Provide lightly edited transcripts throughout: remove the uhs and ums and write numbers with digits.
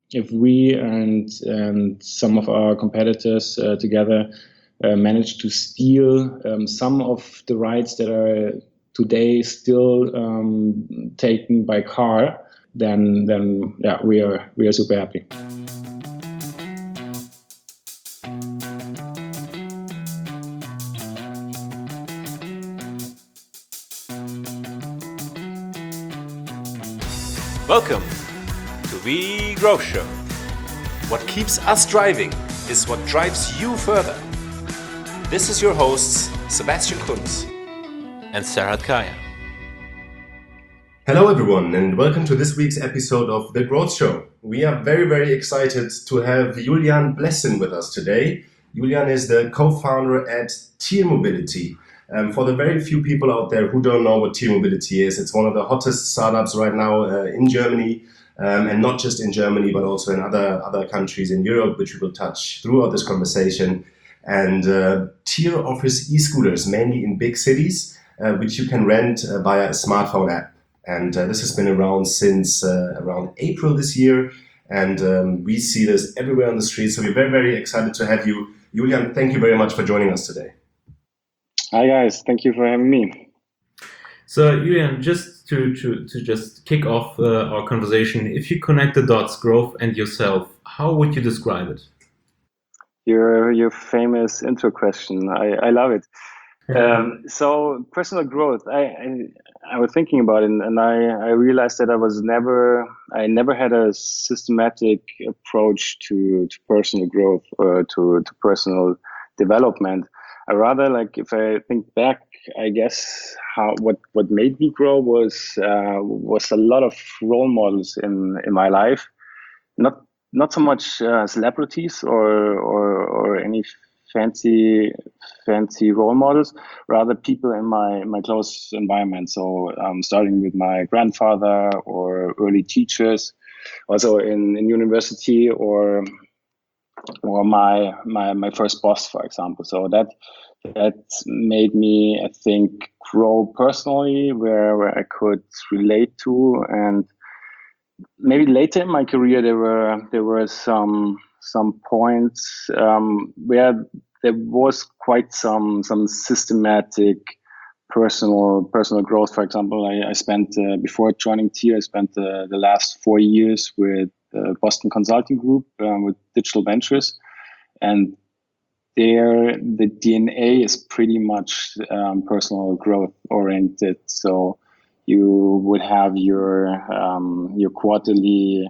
if we and some of our competitors together manage to steal some of the rides that are today still taken by car, then yeah, we are super happy. Welcome to the Growth Show. What keeps us driving is what drives you further. This is your hosts, Sebastian Kunz and Serhat Kaya. Hello everyone, and welcome to this week's episode of The Growth Show. We are very, very excited to have Julian Blessin with us today. Julian is the co-founder at Tier Mobility. For the very few people out there who don't know what Tier Mobility is, it's one of the hottest startups right now in Germany, and not just in Germany, but also in other countries in Europe, which we will touch throughout this conversation. And Tier offers e-scooters, mainly in big cities, which you can rent via a smartphone app. And this has been around since around April this year. And we see this everywhere on the street. So we're very, very excited to have you. Julian, thank you very much for joining us today. Hi guys, thank you for having me. So Julian, just to just kick off our conversation, if you connect the dots, growth and yourself, how would you describe it? Your famous intro question, I love it. So personal growth, I was thinking about it, and I realized that I never had a systematic approach to personal growth or to personal development. I rather, like, if I think back, I guess what made me grow was a lot of role models in my life, not so much celebrities or any fancy role models, rather people in my close environment. So starting with my grandfather or early teachers, also in university, or my first boss, for example. So that made me, I think, grow personally, where I could relate to. And maybe later in my career, there were some points where there was quite some systematic personal growth. For example, I spent before joining Tier, I spent the last 4 years with Boston Consulting Group with Digital Ventures, and there the DNA is pretty much personal growth oriented. So you would have your quarterly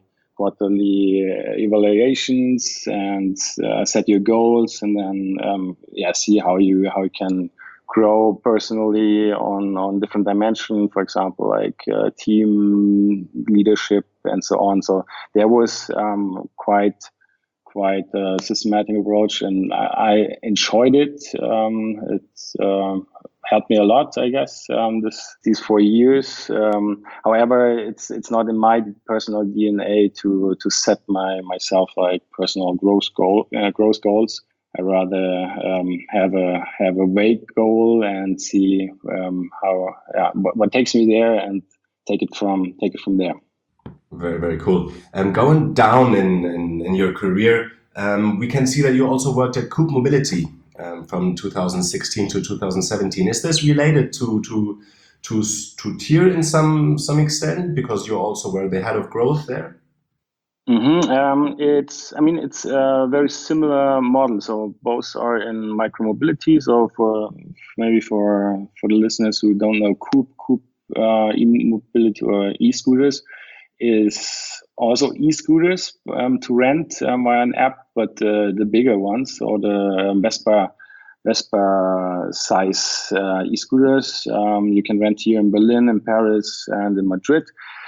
evaluations and set your goals, and then see how you can grow personally on different dimensions, for example, like team leadership and so on. So there was quite a systematic approach, and I enjoyed it. It's helped me a lot, I guess, these 4 years. However, it's not in my personal DNA to set myself like personal growth goals. I rather have a vague goal and see what takes me there, and take it from there. Very, very cool. Going down in your career, we can see that you also worked at Coop Mobility from 2016 to 2017. Is this related to Tier in some extent, because you also were the head of growth there? It's a very similar model. So both are in micromobility. So for the listeners who don't know Coop e-mobility or e-scooters is also e-scooters to rent via an app, but the bigger ones, or the Vespa size e-scooters, you can rent here in Berlin, in Paris, and in Madrid.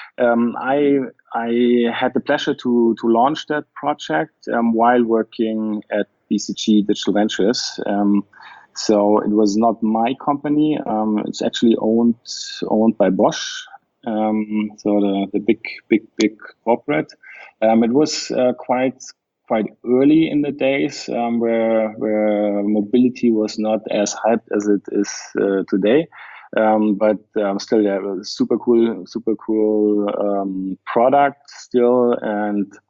I had the pleasure to launch that project while working at BCG Digital Ventures. So it was not my company. It's actually owned by Bosch. So the big corporate. It was quite early in the days where mobility was not as hyped as it is today. But still, yeah, it was super cool product still, and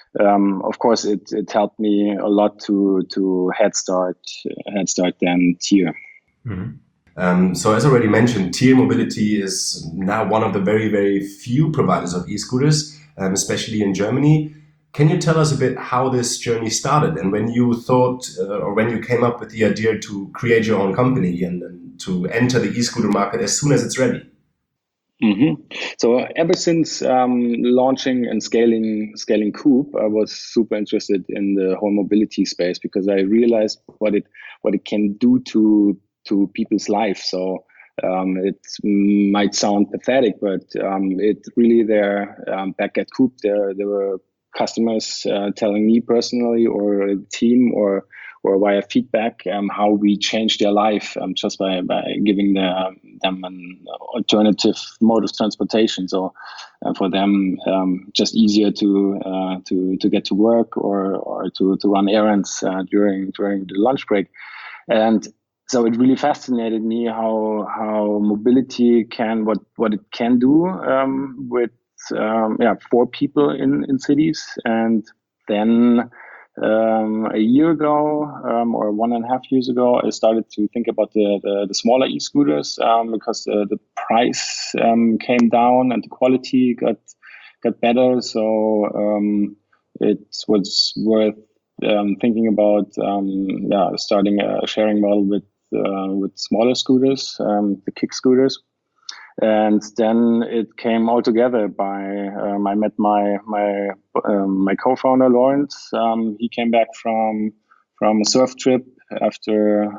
of course, it helped me a lot to head start then Tier. Mm-hmm. So as already mentioned, Tier Mobility is now one of the very, very few providers of e-scooters, especially in Germany. Can you tell us a bit how this journey started and when you thought or when you came up with the idea to create your own company and to enter the e-scooter market as soon as it's ready? Mm-hmm. So ever since launching and scaling Coop, I was super interested in the whole mobility space because I realized what it can do to people's life. So it might sound pathetic, but it really back at Coop there were customers telling me personally or the team or via feedback how we changed their life just by giving them an alternative mode of transportation. So for them, just easier to get to work or to run errands during the lunch break. And so it really fascinated me how mobility what it can do with for people in cities. And then a year ago or 1.5 years ago, I started to think about the smaller e-scooters because the price came down and the quality got better. So it was worth thinking about starting a sharing model with smaller scooters, the kick scooters. And then it came all together by I met my co-founder Lawrence. He came back from a surf trip after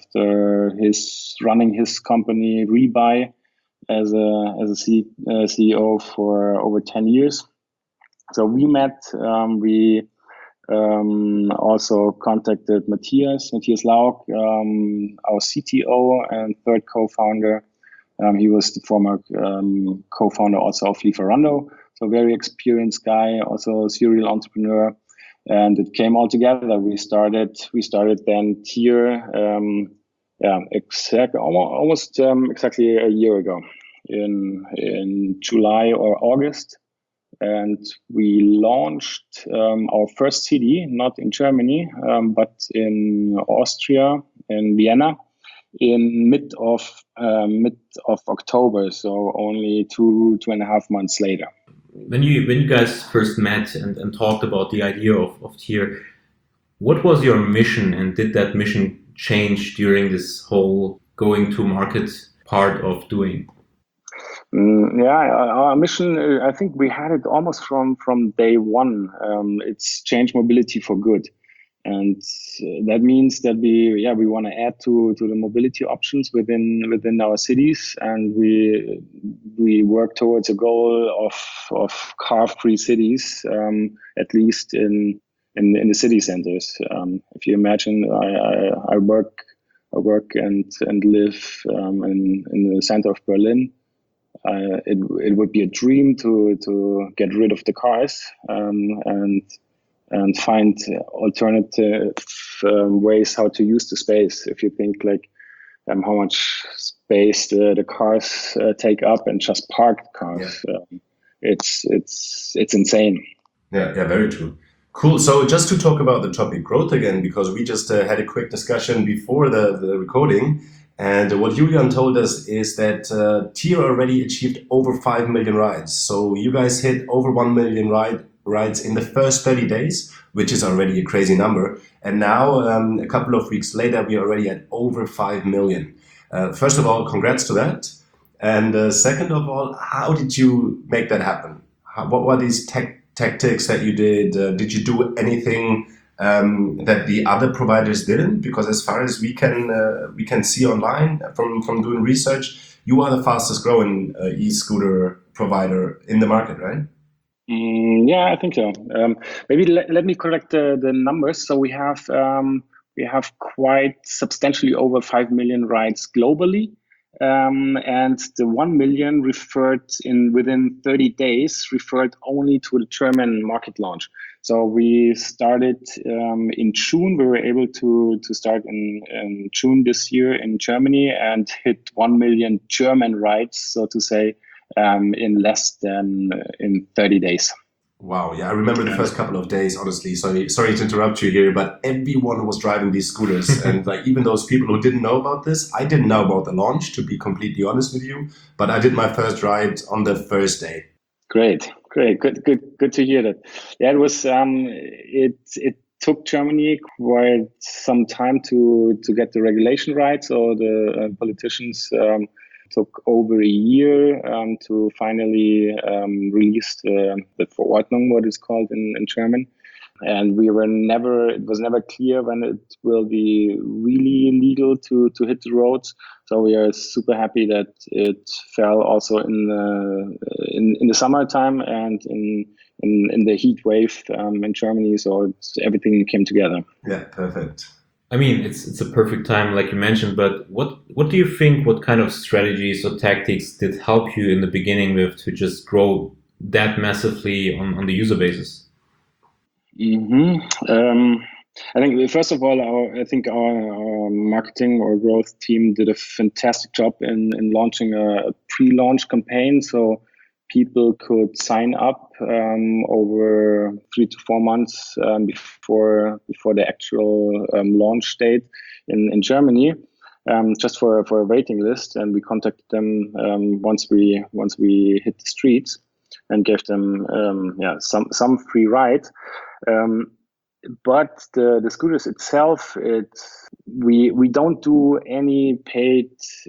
his running his company Rebuy as a CEO for over 10 years. So we met. We also contacted Matthias Lauk, our CTO and third co-founder. He was the former co-founder also of Lieferando, so very experienced guy, also a serial entrepreneur, and it came all together. We started then Tier, almost exactly a year ago, in July or August, and we launched our first city, not in Germany, but in Austria, in Vienna, in mid of October, so only 2.5 months later. When you guys first met and talked about the idea of Tier, what was your mission, and did that mission change during this whole going to market part of doing? Our mission, I think we had it almost from day one. It's change mobility for good. And that means that we want to add to the mobility options within our cities, and we work towards a goal of car-free cities, at least in the city centers. If you imagine, I work and live in the center of Berlin. It would be a dream to get rid of the cars and find alternative ways how to use the space. If you think like how much space the cars take up and just parked cars, it's insane. Yeah, very true. Cool. So just to talk about the topic growth again, because we just had a quick discussion before the recording, and what Julian told us is that Tier already achieved over 5 million rides. So you guys hit over 1 million rides in the first 30 days, which is already a crazy number. And now, a couple of weeks later, we are already at over 5 million. First of all, congrats to that. And second of all, how did you make that happen? What were these tactics that you did? Did you do anything that the other providers didn't? Because as far as we can see online from doing research, you are the fastest growing e-scooter provider in the market, right? Yeah, I think so. Maybe let me correct the numbers. So we have quite substantially over 5 million rides globally, and the 1 million within 30 days referred only to the German market launch. So we started in June. We were able to start in June this year in Germany and hit 1 million German rides, so to say, in less than in 30 days. Wow, yeah, I remember the first couple of days, honestly. Sorry to interrupt you here, but everyone was driving these scooters. And like even those people who didn't know about this, I didn't know about the launch, to be completely honest with you. But I did my first ride on the first day. Great. Good to hear that. Yeah, it was. It took Germany quite some time to get the regulation right. So the politicians took over a year to finally release the Verordnung, what it's called in German. And it was never clear when it will be really legal to hit the roads. So we are super happy that it fell also in the summertime and in the heat wave in Germany. So everything came together. Yeah, perfect. I mean, it's a perfect time, like you mentioned, but what do you think, what kind of strategies or tactics did help you in the beginning with to just grow that massively on the user basis? I think first of all, our marketing or growth team did a fantastic job in launching a pre-launch campaign. So people could sign up over 3 to 4 months before the actual launch date in Germany, just for a waiting list. And we contacted them once we hit the streets and gave them some free ride. But the scooters itself, we don't do any paid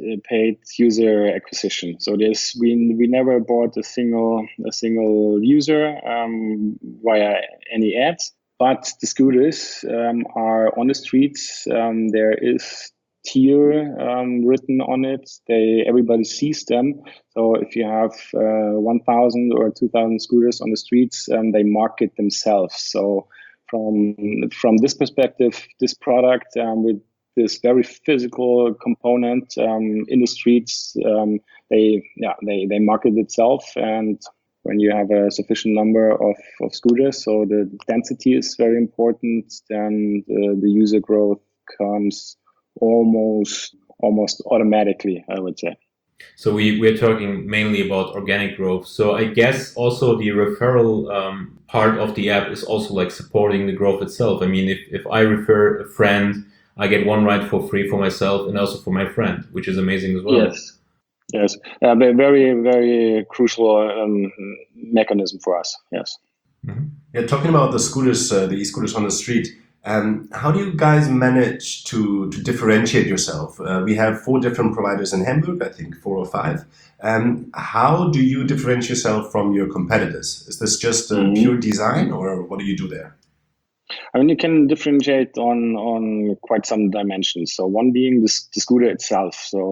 user acquisition. So we never bought a single user via any ads. But the scooters are on the streets. There is tier written on it. Everybody sees them. So if you have 1,000 or 2,000 scooters on the streets, they market themselves. So from this perspective, this product with this very physical component in the streets, they market itself. And when you have a sufficient number of scooters, so the density is very important, then the user growth comes almost automatically, I would say. So we're talking mainly about organic growth. So I guess also the referral part of the app is also like supporting the growth itself. I mean, if I refer a friend, I get one ride for free for myself and also for my friend, which is amazing as well. Yes. Very, very crucial mechanism for us. Yes. Mm-hmm. Yeah, talking about the scooters, the e-scooters on the street. How do you guys manage to differentiate yourself? We have 4 different providers in Hamburg, I think 4 or 5. How do you differentiate yourself from your competitors? Is this just pure design, or what do you do there? I mean, you can differentiate on quite some dimensions. So one being the scooter itself. So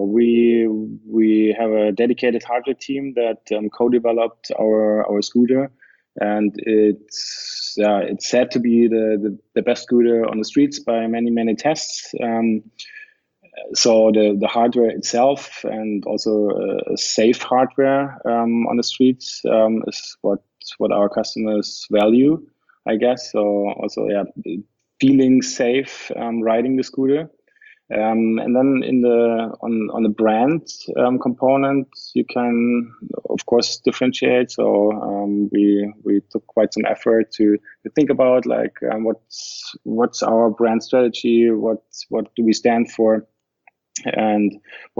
we have a dedicated hardware team that co-developed our scooter. And it's said to be the best scooter on the streets by many tests. So the hardware itself and also a safe hardware on the streets is what our customers value, I guess. So also feeling safe riding the scooter. And then on the brand component, you can of course differentiate. So we took quite some effort to think about like what's our brand strategy, what do we stand for, and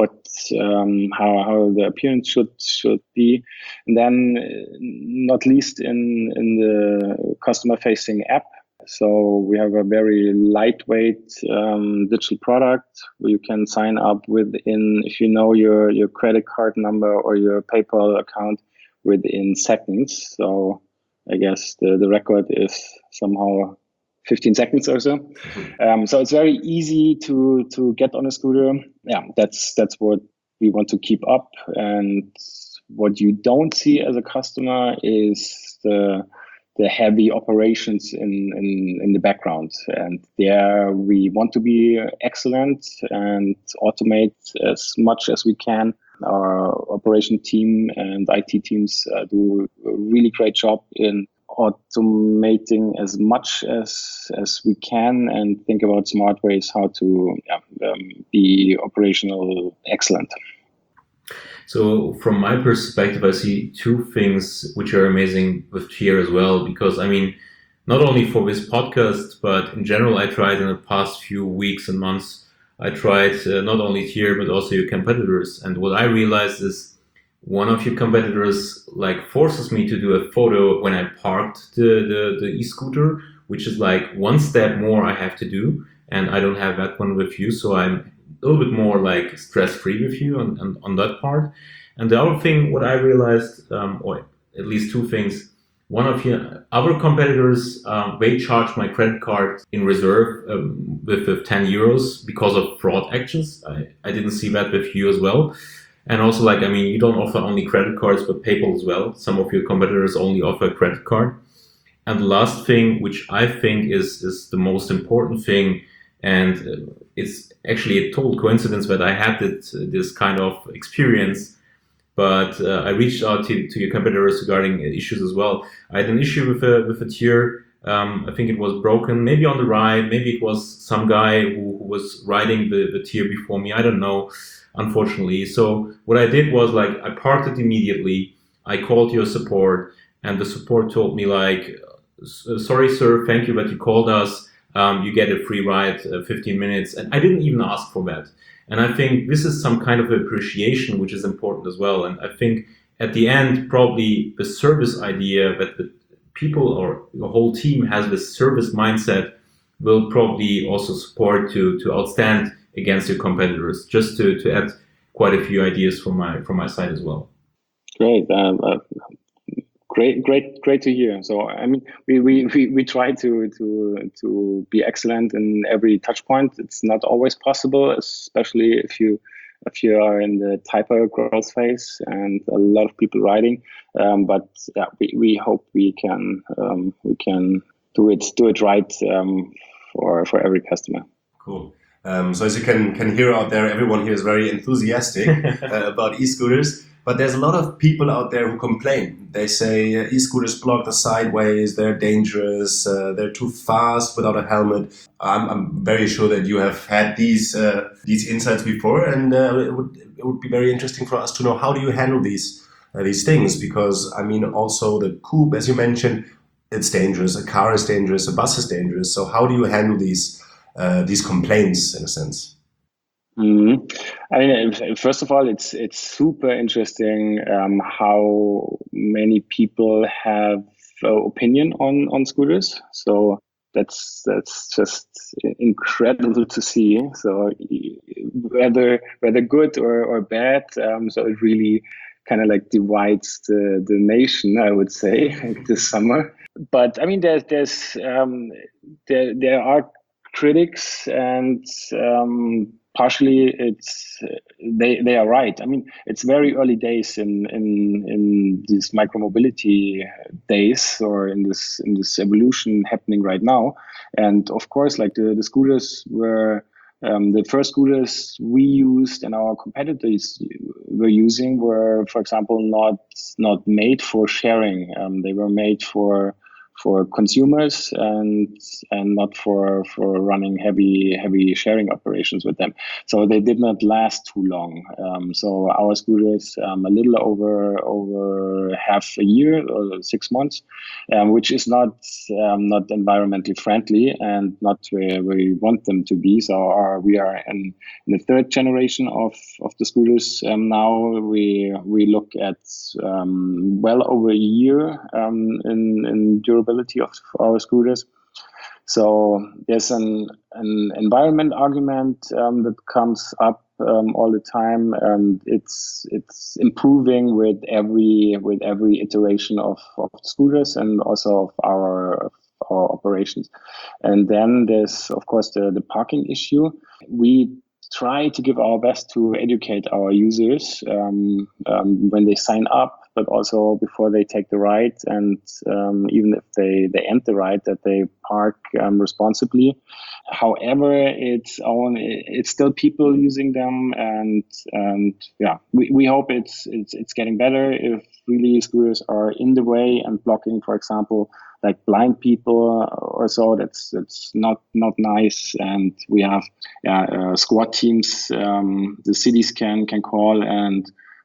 how the appearance should be. And then not least in the customer facing app. So we have a very lightweight digital product where you can sign up within, if you know your credit card number or your PayPal account, within seconds. So I guess the record is somehow 15 seconds or so. So it's very easy to get on a scooter. Yeah, that's what we want to keep up. And what you don't see as a customer is the heavy operations in the background, and there we want to be excellent and automate as much as we can. Our operation team and IT teams do a really great job in automating as much as we can and think about smart ways how to be operational excellent. So from my perspective, I see two things which are amazing with Tier as well, because I mean, not only for this podcast, but in general, I tried in the past few weeks and months, I tried not only Tier, but also your competitors. And what I realized is one of your competitors like forces me to do a photo when I parked the e-scooter, which is like one step more I have to do. And I don't have that one with you. So I'm a little bit more like stress-free with you on that part. And the other thing, what I realized, or at least two things, one of your other competitors, they charged my credit card in reserve with 10 euros because of fraud actions. I didn't see that with you as well. And also, like, I mean, you don't offer only credit cards, but PayPal as well. Some of your competitors only offer a credit card. And the last thing, which I think is the most important thing, and it's actually a total coincidence that I had this kind of experience, but I reached out to your competitors regarding issues as well. I had an issue with a Tier. I think it was broken, maybe on the ride, maybe it was some guy who was riding the Tier before me. I don't know, unfortunately. So what I did was like I parked it immediately. I called your support, and the support told me like, sorry, sir, thank you that you called us. You get a free ride, 15 minutes. And I didn't even ask for that. And I think this is some kind of appreciation, which is important as well. And I think at the end, probably the service idea that the people or the whole team has this service mindset will probably also support to outstand against your competitors, just to add quite a few ideas from my side as well. Great. Great to hear. So I mean, we try to be excellent in every touch point. It's not always possible, especially if you are in the hyper growth phase and a lot of people riding. But yeah, we hope we can do it right for every customer. Cool. So as you can hear out there, everyone here is very enthusiastic about e-scooters. But there's a lot of people out there who complain. They say e-scooters block the sideways, they're dangerous, they're too fast without a helmet. I'm very sure that you have had these insights before, and it would be very interesting for us to know, how do you handle these things? Because I mean, also the coupe, as you mentioned, it's dangerous. A car is dangerous. A bus is dangerous. So how do you handle these complaints in a sense? Mm-hmm. I mean, first of all, it's super interesting how many people have opinion on scooters. So that's just incredible to see. So whether good or bad, so it really kind of like divides the nation, I would say, this summer. But I mean, there are critics, and partially they are right. I mean, it's very early days in these micromobility days, or in this evolution happening right now. And of course, like the scooters were the first scooters we used and our competitors were using were, for example, not made for sharing. They were made for consumers and not for running heavy sharing operations with them. So they did not last too long. So our scooters a little over half a year or 6 months, which is not environmentally friendly and not where we want them to be. So we are in the third generation of the scooters now. We look at well over a year in durability of our scooters. So there's an environment argument that comes up all the time, and it's improving with every iteration of scooters and also of our operations. And then there's of course the parking issue. We try to give our best to educate our users when they sign up, but also before they take the ride, and even if they end the ride, that they park responsibly. However, it's still people using them, and yeah, we hope it's getting better. If really scooters are in the way and blocking, for example, like blind people or so, that's not nice. And we have squad teams the cities can call and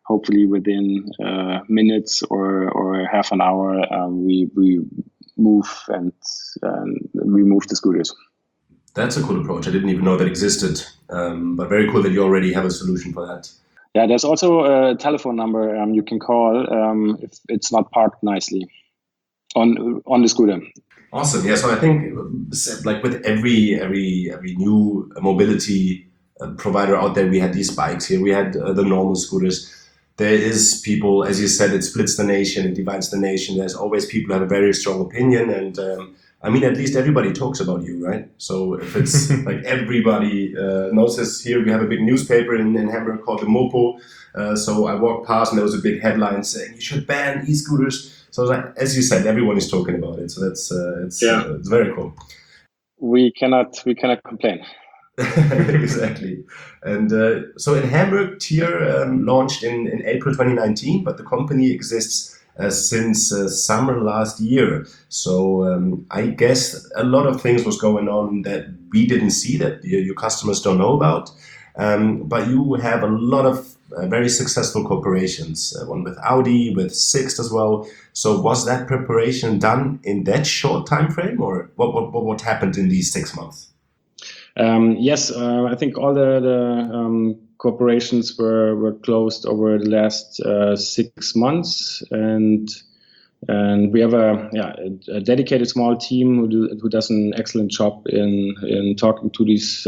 hopefully within minutes or half an hour, we move and remove the scooters. That's a cool approach. I didn't even know that existed, but very cool that you already have a solution for that. Yeah, there's also a telephone number you can call if it's not parked nicely on the scooter. Awesome. Yeah. So I think like with every new mobility provider out there, we had these bikes here. We had the normal scooters. There is people, as you said, it splits the nation, it divides the nation. There's always people who have a very strong opinion. And I mean, at least everybody talks about you, right? So if it's like everybody knows this, here we have a big newspaper in Hamburg called the Mopo. So I walked past and there was a big headline saying you should ban e-scooters. So like, as you said, everyone is talking about it. So that's it's very cool. We cannot complain. Exactly. And so in Hamburg, Tier launched in April 2019, but the company exists since summer last year. So I guess a lot of things was going on that we didn't see, that your customers don't know about. But you have a lot of very successful corporations, one with Audi, with Sixt as well. So was that preparation done in that short time frame, or what happened in these 6 months? Yes, I think all the corporations were closed over the last 6 months, and we have a dedicated small team who does an excellent job in talking to these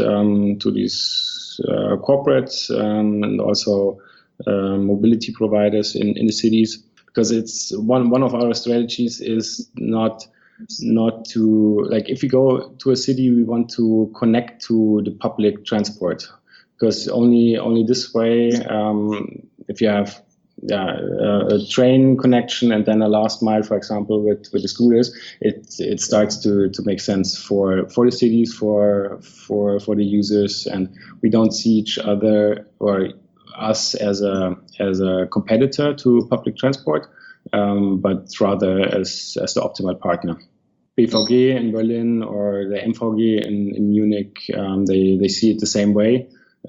corporates and also mobility providers in the cities, because it's one of our strategies is not to, like, if we go to a city, we want to connect to the public transport, because only this way, if you have a train connection and then a last mile, for example, with the scooters, it starts to make sense for the cities, for the users, and we don't see each other or us as a competitor to public transport, but rather as the optimal partner. BVG in Berlin or the MVG in Munich, they see it the same way.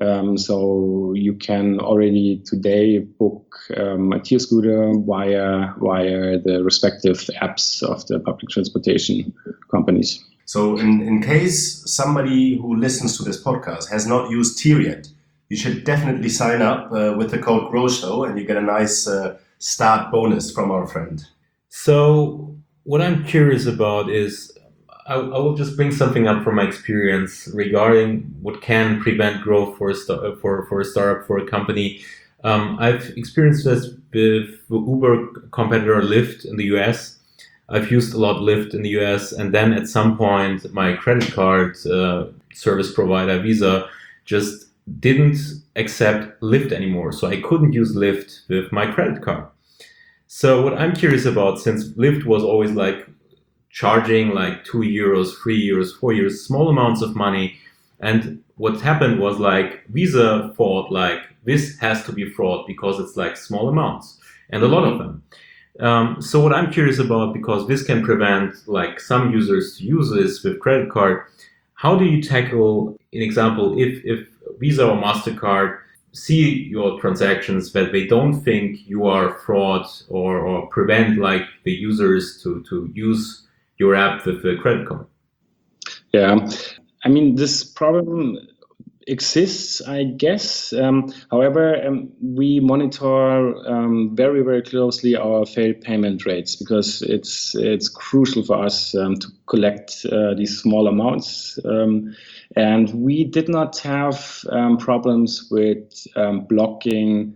So you can already today book a Tier scooter via the respective apps of the public transportation companies. So in case somebody who listens to this podcast has not used Tier yet, you should definitely sign up with the code GROWSHOW and you get a nice start bonus from our friend. So what I'm curious about is, I will just bring something up from my experience regarding what can prevent growth for a startup, for a company. I've experienced this with Uber competitor Lyft in the US. I've used a lot Lyft in the US, and then at some point my credit card service provider Visa just didn't accept Lyft anymore, so I couldn't use Lyft with my credit card. So what I'm curious about, since Lyft was always like charging like €2, €3, €4, small amounts of money, and what happened was like Visa thought like this has to be fraud because it's like small amounts and a lot of them. So what I'm curious about, because this can prevent like some users to use this with credit card, how do you tackle an example if Visa or MasterCard see your transactions that they don't think you are fraud, or prevent like the users to use your app with the credit card? Yeah, I mean, this problem exists, I guess. However, we monitor very, very closely our failed payment rates, because it's crucial for us to collect these small amounts. And we did not have problems with blocking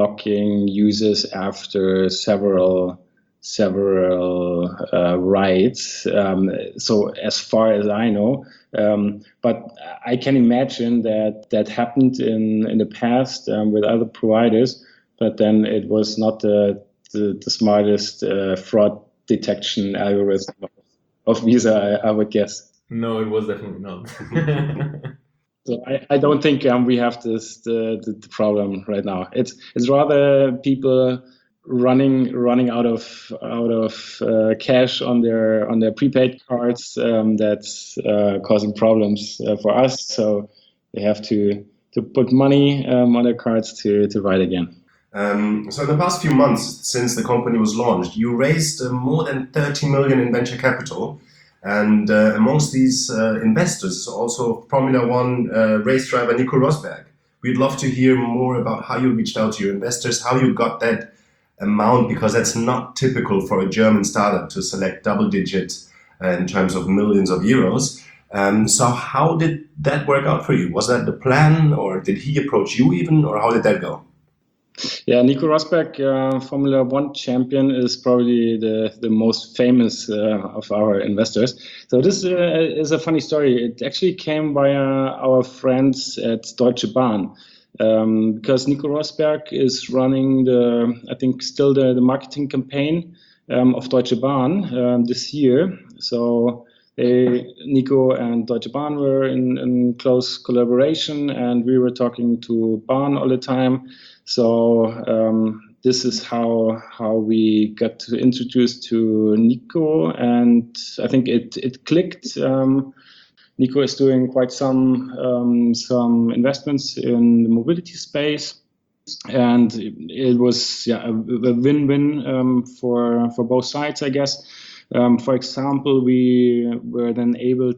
users after several rights. So as far as I know, but I can imagine that happened in the past with other providers, but then it was not the smartest fraud detection algorithm of Visa, I would guess. No, it was definitely not. So I don't think we have the problem right now. It's rather people running out of cash on their prepaid cards that's causing problems for us. So they have to put money on their cards to ride again. So in the past few months, since the company was launched, you raised more than 30 million in venture capital. And amongst these investors is also Formula One race driver Nico Rosberg. We'd love to hear more about how you reached out to your investors, how you got that amount, because that's not typical for a German startup to select double digits in terms of millions of euros. So how did that work out for you? Was that the plan, or did he approach you even, or how did that go? Yeah, Nico Rosberg, Formula One champion, is probably the most famous of our investors. So this is a funny story. It actually came via our friends at Deutsche Bahn, because Nico Rosberg is running I think still the marketing campaign of Deutsche Bahn this year. So Nico and Deutsche Bahn were in close collaboration, and we were talking to Bahn all the time. So this is how we got introduced to Nico, and I think it clicked. Nico is doing quite some investments in the mobility space, and it was a win-win for both sides, I guess. For example, we were then able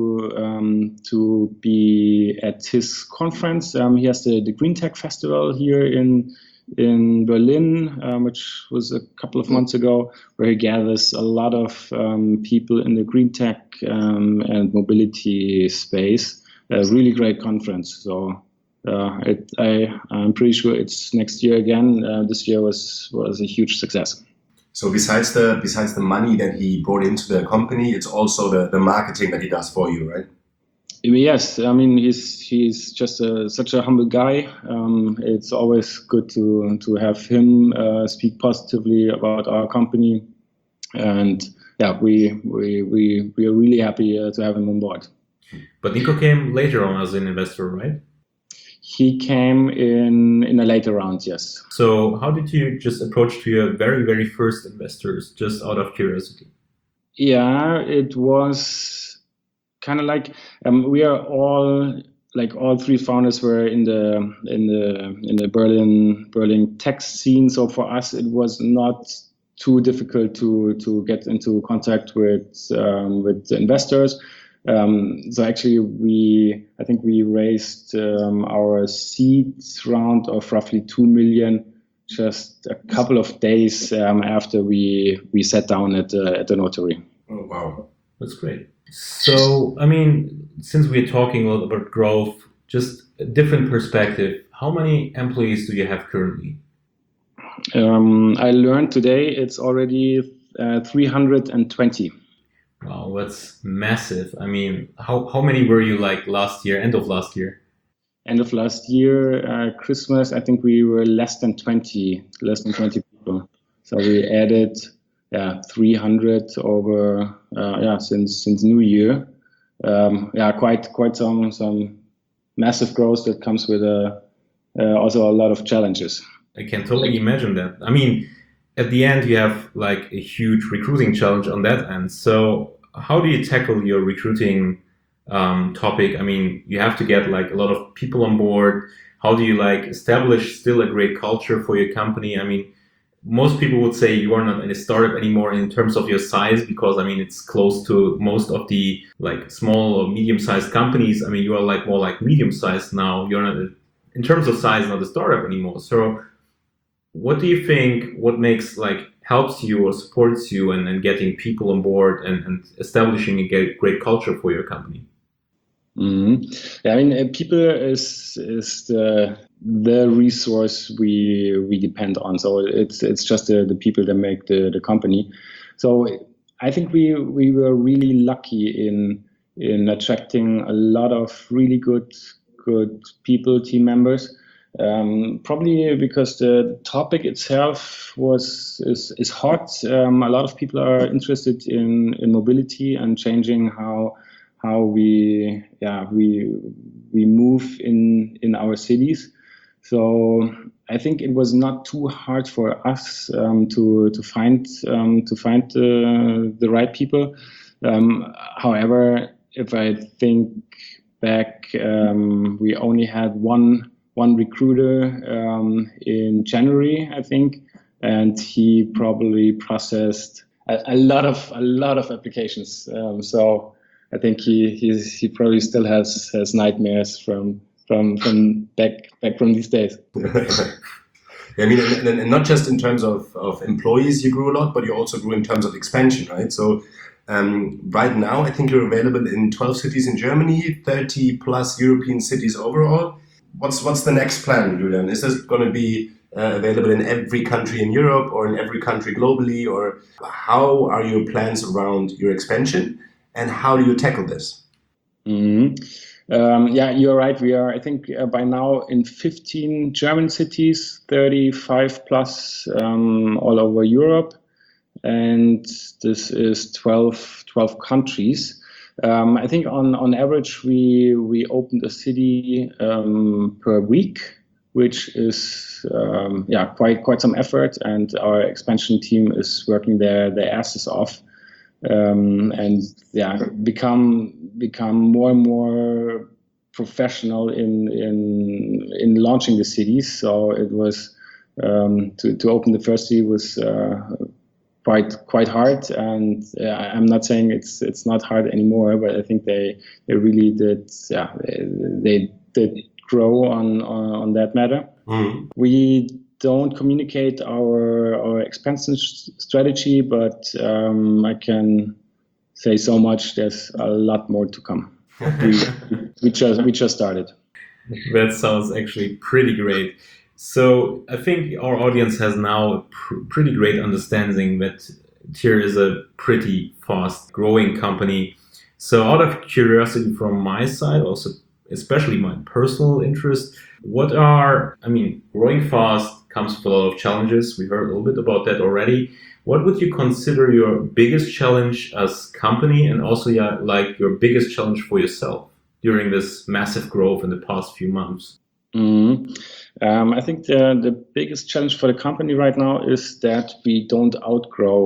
to be at his conference. He has the Green Tech Festival here in Berlin, which was a couple of months ago, where he gathers a lot of people in the green tech and mobility space. A really great conference. So I'm pretty sure it's next year again. This year was a huge success. So besides the money that he brought into the company, it's also the marketing that he does for you, right? Yes, I mean he's just such a humble guy. It's always good to have him speak positively about our company, and yeah, we are really happy to have him on board. But Nico came later on as an investor, right? He came in a later round, yes. So how did you just approach to your very, very first investors, just out of curiosity? Yeah, it was kind of like we are all three founders were in the Berlin tech scene. So for us, it was not too difficult to get into contact with the investors. So actually, I think we raised our seed round of roughly 2 million just a couple of days after we sat down at the notary. Oh wow, that's great. So I mean, since we're talking a little about growth, just a different perspective. How many employees do you have currently? I learned today it's already 320. Wow, that's massive. I mean, how many were you like last year, end of last year? End of last year, Christmas, I think we were less than 20 people. So we added 300 over since New Year. Quite some massive growth that comes with also a lot of challenges. I can totally imagine that. I mean, at the end, you have like a huge recruiting challenge on that end. So how do you tackle your recruiting topic? I mean, you have to get like a lot of people on board. How do you like establish still a great culture for your company? I mean, most people would say you are not in a startup anymore in terms of your size, because I mean, it's close to most of the like small or medium-sized companies. I mean, you are like more like medium-sized now. You're not, in terms of size, not a startup anymore. So what do you think, what makes like helps you or supports you and getting people on board and establishing a great culture for your company? Mm-hmm. Yeah, I mean, people is the resource we depend on. So it's just the people that make the company. So I think we were really lucky in attracting a lot of really good people, team members. Probably because the topic itself is hot. A lot of people are interested in mobility and changing how we move in our cities. So I think it was not too hard for us to find the right people. However, if I think back, we only had one one recruiter in January, I think, and he probably processed a lot of applications. So I think he probably still has nightmares from back from these days. I mean, and not just in terms of employees, you grew a lot, but you also grew in terms of expansion, right? So right now, I think you're available in 12 cities in Germany, 30 plus European cities overall. What's the next plan, Julian? Is this going to be available in every country in Europe or in every country globally? Or how are your plans around your expansion and how do you tackle this? Mm-hmm. Yeah, you're right. We are, I think, by now in 15 German cities, 35 plus all over Europe. And this is 12 countries. I think on average, we opened a city per week, which is quite some effort. And our expansion team is working their asses off. And become more and more professional in launching the cities. So it was to open the first city was quite hard, and I'm not saying it's not hard anymore, but I think they really did they did grow on that matter. Mm-hmm. We don't communicate our expansion strategy, but I can say so much. There's a lot more to come. we just started. That sounds actually pretty great. So I think our audience has now a pretty great understanding that Tier is a pretty fast growing company. So out of curiosity from my side, also especially my personal interest, growing fast comes with a lot of challenges. We heard a little bit about that already. What would you consider your biggest challenge as company, and also your biggest challenge for yourself during this massive growth in the past few months? Mm-hmm. I think the biggest challenge for the company right now is that we don't outgrow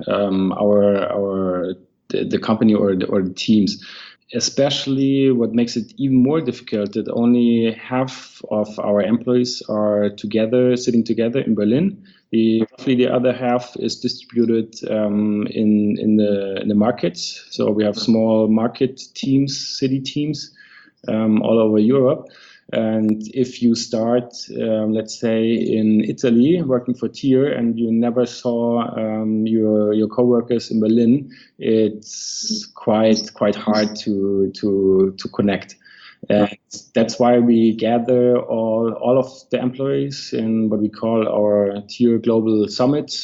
the company or the teams. Especially what makes it even more difficult that only half of our employees are sitting together in Berlin. Roughly the other half is distributed in the markets. So we have small market teams, city teams all over Europe. And if you start, let's say, in Italy working for Tier, and you never saw your coworkers in Berlin, it's quite hard to connect. And that's why we gather all of the employees in what we call our Tier Global Summit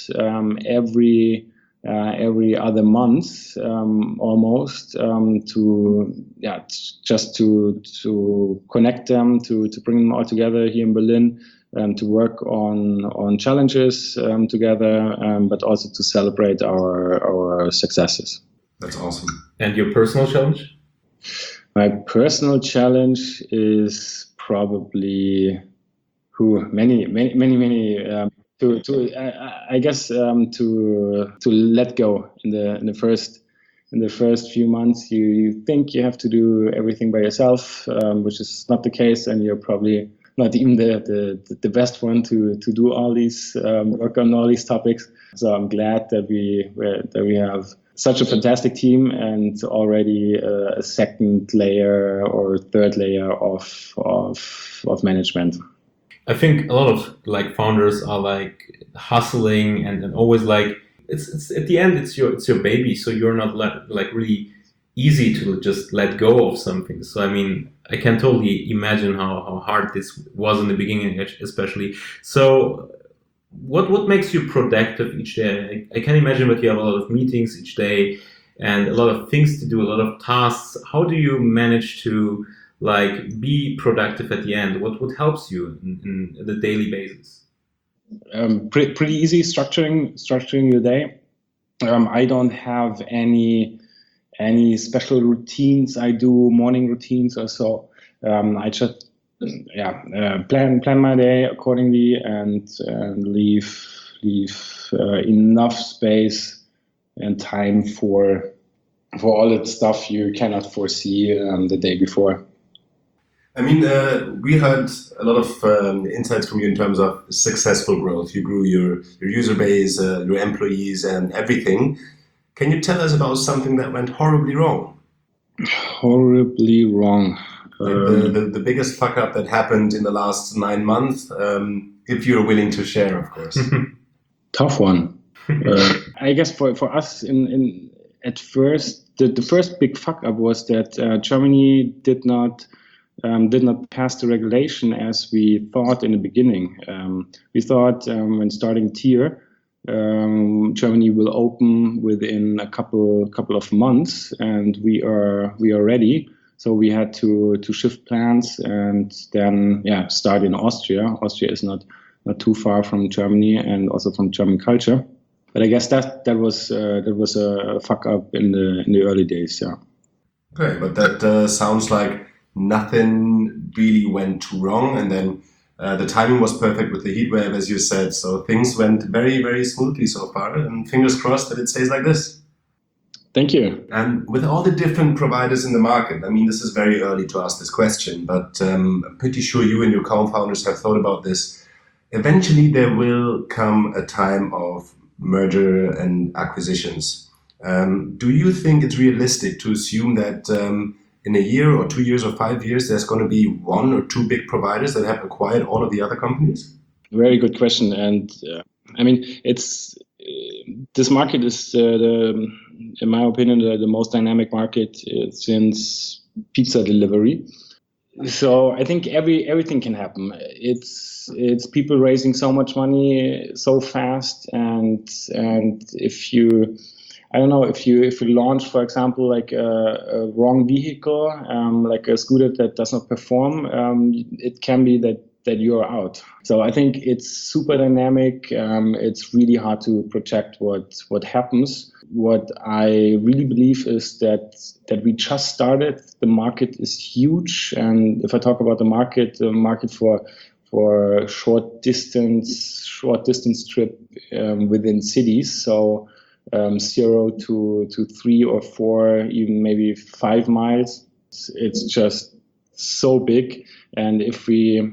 every other month, almost, to connect them, to bring them all together here in Berlin, to work on challenges together, but also to celebrate our successes. That's awesome. And your personal challenge? My personal challenge is probably many. To let go in the first few months. You think you have to do everything by yourself, which is not the case, and you're probably not even the best one to do all these work on all these topics. So I'm glad that we have such a fantastic team and already a second layer or third layer of management. I think a lot of founders are hustling and always it's at the end it's your baby, so you're not really easy to just let go of something. So I mean, I can totally imagine how hard this was in the beginning, especially. So what makes you productive each day? I can imagine that you have a lot of meetings each day and a lot of things to do, a lot of tasks. How do you manage to be productive at the end? What helps you in the daily basis? Pretty easy structuring your day. I don't have any special routines. I do morning routines or so. I just plan my day accordingly and leave enough space and time for all that stuff you cannot foresee the day before. I mean, we heard a lot of insights from you in terms of successful growth. You grew your user base, your employees, and everything. Can you tell us about something that went horribly wrong? Horribly wrong. Like the biggest fuck up that happened in the last 9 months, if you're willing to share, of course. Tough one. I guess for us, at first, the first big fuck up was that Germany did not pass the regulation as we thought in the beginning. We thought when starting Tier, Germany will open within a couple of months, and we are ready. So we had to shift plans and then start in Austria. Austria is not too far from Germany and also from German culture. But I guess that was a fuck up in the early days. Yeah. Okay, but that sounds like nothing really went too wrong, and then the timing was perfect with the heat wave, as you said. So things went very, very smoothly so far, and fingers crossed that it stays like this. Thank you. And with all the different providers in the market, I mean, this is very early to ask this question, but I'm pretty sure you and your co-founders have thought about this. Eventually, there will come a time of merger and acquisitions. Do you think it's realistic to assume that in a year or 2 years or 5 years, there's going to be 1 or 2 big providers that have acquired all of the other companies? Very good question. And I mean, this market is, in my opinion, the most dynamic market since pizza delivery. So I think everything can happen. It's people raising so much money so fast, and if you launch, for example, like a wrong vehicle, like a scooter that does not perform, it can be that you're out. So I think it's super dynamic. It's really hard to project what happens. What I really believe is that we just started. The market is huge, and if I talk about the market for short distance trip within cities, so 0 to 3 or 4, even maybe 5 miles, it's just so big. And if we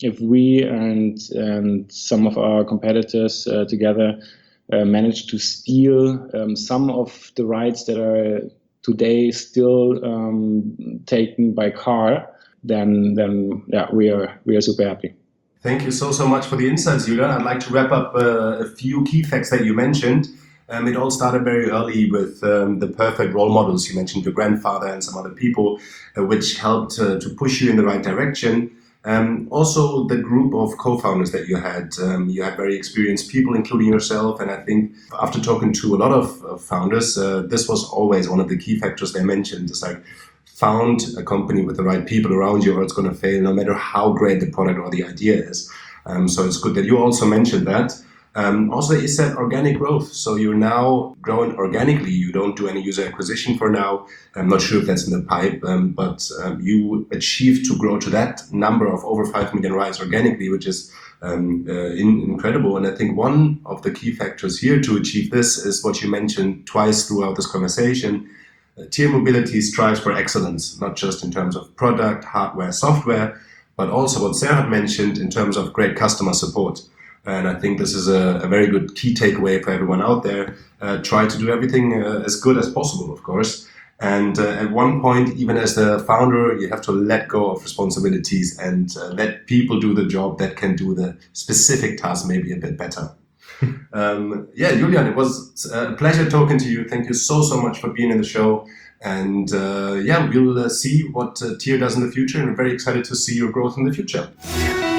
and some of our competitors together manage to steal some of the rides that are today still taken by car, then we are super happy. Thank you so much for the insights, Julian. I'd like to wrap up a few key facts that you mentioned. It all started very early with the perfect role models. You mentioned your grandfather and some other people, which helped to push you in the right direction. Also, the group of co-founders that you had very experienced people, including yourself. And I think after talking to a lot of founders, this was always one of the key factors they mentioned. It's like, found a company with the right people around you, or it's going to fail no matter how great the product or the idea is. So it's good that you also mentioned that. Also, you said organic growth. So you're now growing organically. You don't do any user acquisition for now. I'm not sure if that's in the pipe, but you achieved to grow to that number of over 5 million rides organically, which is incredible. And I think one of the key factors here to achieve this is what you mentioned twice throughout this conversation. Tier Mobility strives for excellence, not just in terms of product, hardware, software, but also what Sarah mentioned in terms of great customer support. And I think this is a very good key takeaway for everyone out there. Try to do everything as good as possible, of course. And at one point, even as the founder, you have to let go of responsibilities and let people do the job that can do the specific task maybe a bit better. Julian, it was a pleasure talking to you. Thank you so much for being in the show. And we'll see what Tier does in the future, and we're very excited to see your growth in the future.